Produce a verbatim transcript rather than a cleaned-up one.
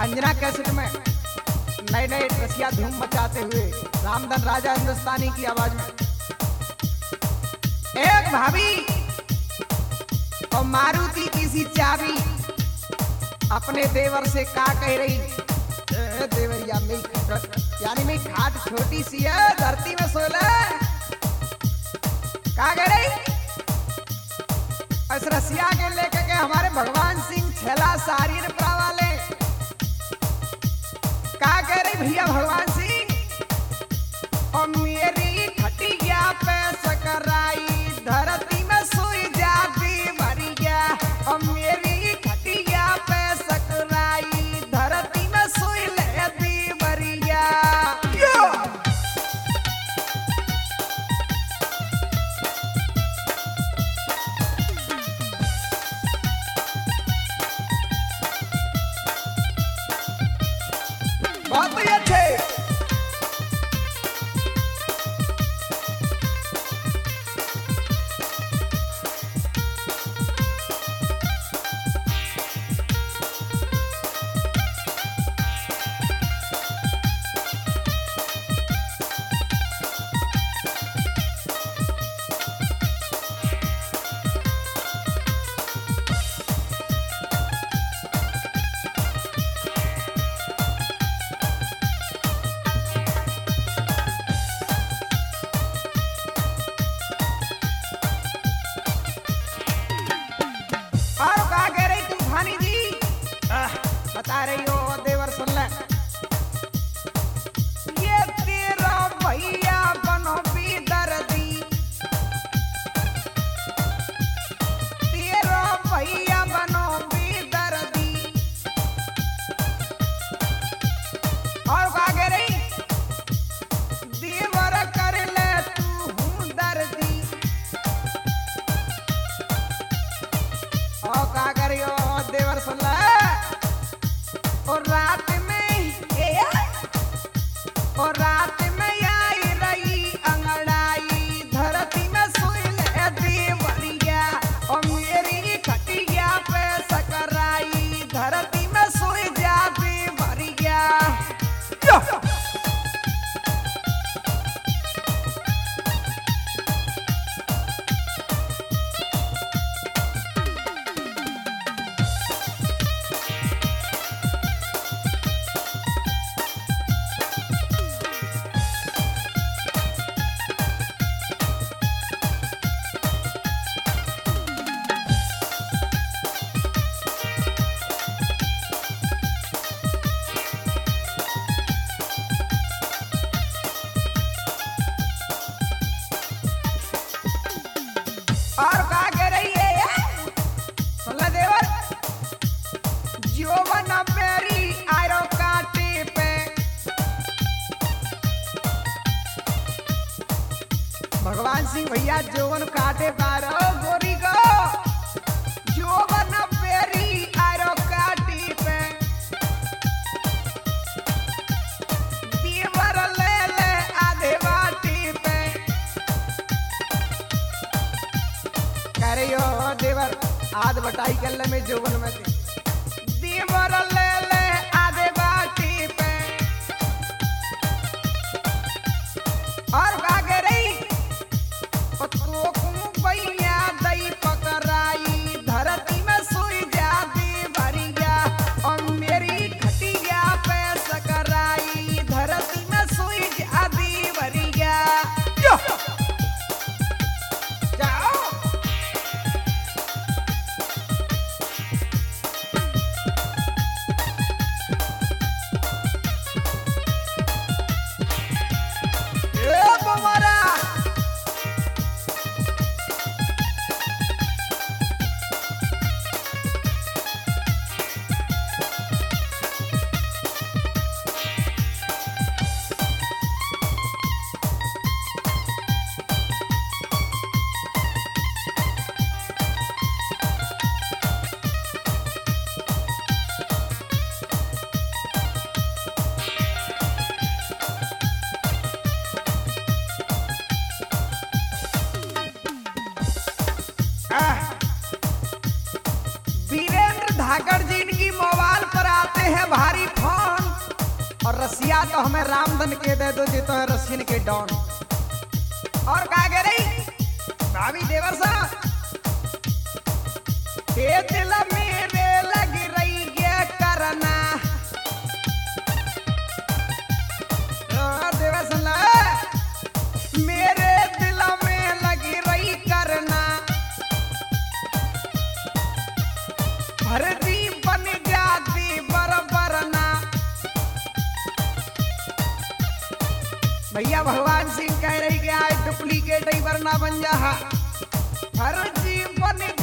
Anjana cassette में नए नए रसिया धूम मचाते हुए रामधन राजा हिंदुस्तानी की आवाज में एक भाभी और मारुति की सी चाबी अपने देवर से का कह रही, देवरिया में यानी में खाट छोटी सी है, धरती में सोला का कह रही। इस रसिया के लेके के हमारे भगवान सिंह छेला सारी वाले का कह रही भैया भगवान सिंह। और मेरी खटिया पे सकराई धरती में सोई जाती भरिया, और मेरी खटिया पे सकराई धरती में सोई लेती भरिया। बहुत ही अच्छे बता रही हो देवर सुन ले। ये तेरा भैया बनो भी दर्दी, तेरा भैया बनो भी दर्दी। और क्या कह रही, देवर कर ले तू हूँ दर्दी। और क्या कर रही हो देवर सुन ले। और रात में और रात में आई रही अंगड़ाई धरती में सोई लेती भरिया, और मेरी खटिया पे सकराई धरती में सोई जाती भरिया। और क्या कह रही है सुनला देवर, जीवन मेरी आरो काटे पे। भगवान सिंह भैया जीवन काटे पारो गोरी को, जीवन मेरी आरो काटे पे। देवर ले ले आधे बाटी पे रही हो देवर आध बटाई कल में जोवन में देवर ले ले आधे बाटी पे। और का कह रही, पत्तों को भैया दई पकड़ाई धरती में सोई जाती भरिया, और मेरी खटिया पे सकराई धरती में सोई जाती भरिया। वीरेंद्र धाकड़ जी इनकी मोबाइल पर आते हैं भारी और रसिया तो हमें रामधन के दे दो जी तो है रसियन के डॉन। और का कह रही भाभी देवर साहब ये दिल मेरे लग रही है करना देवर सुन ला मेरे दिल में लगी रही करना भरती बन जाती बरबरना। भैया भगवान सिंह कह रही कि आज डुप्लीकेट ही वरना बन जा फर्जी बन